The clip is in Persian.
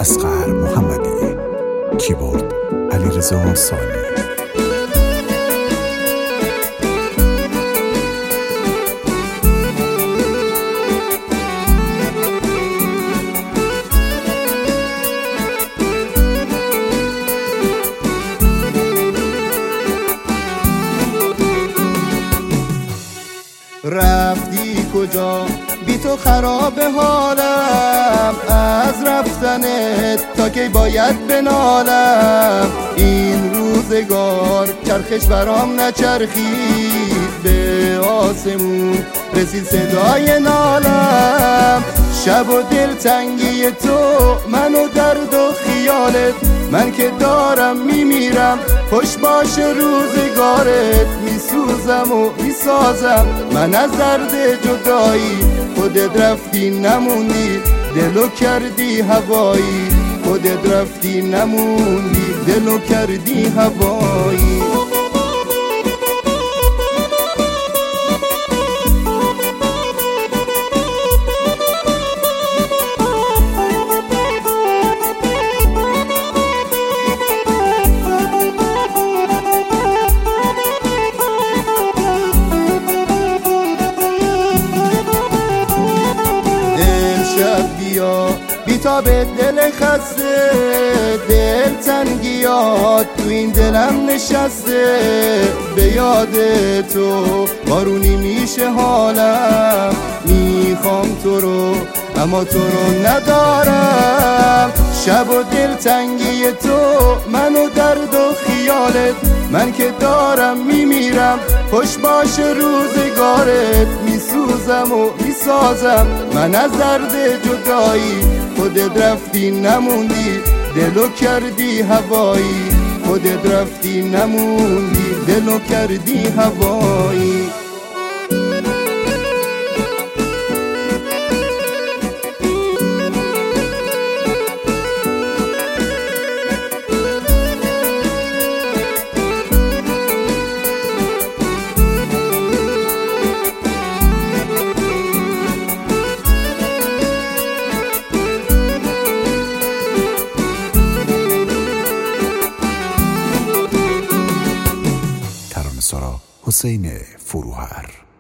اصغر محمدی، کیبورد علیرضا سالی. رفتی کجا بی تو خراب حالم، از رفتنت تا کی باید بنالم. این روزگار چرخش برام نچرخید، به آسمون رسید صدای نالم. شب و دلتنگی تو، من و درد و خیالت، من که دارم میمیرم. خوش باشه روزگارت، میسوزم و میسازم من از درد جدایی. خودت رفتی نموندی، دلو کردی هوایی. خودت رفتی نموندی، دلو کردی هوایی. بیتاب دل خسته، دل تنگیات تو این دلم نشسته. به یاد تو بارونی میشه حالم، میخوام تو رو اما تو رو ندارم. شب و دل تنگی تو، من و درد و خیالت، من که دارم میمیرم. خوش باشه روزگارت، میسوزم و میسازم من از درد جدایی. خودت رفتی نموندی، دلو کردی هوایی. خودت رفتی نموندی، دلو کردی هوایی. حسین فروهر.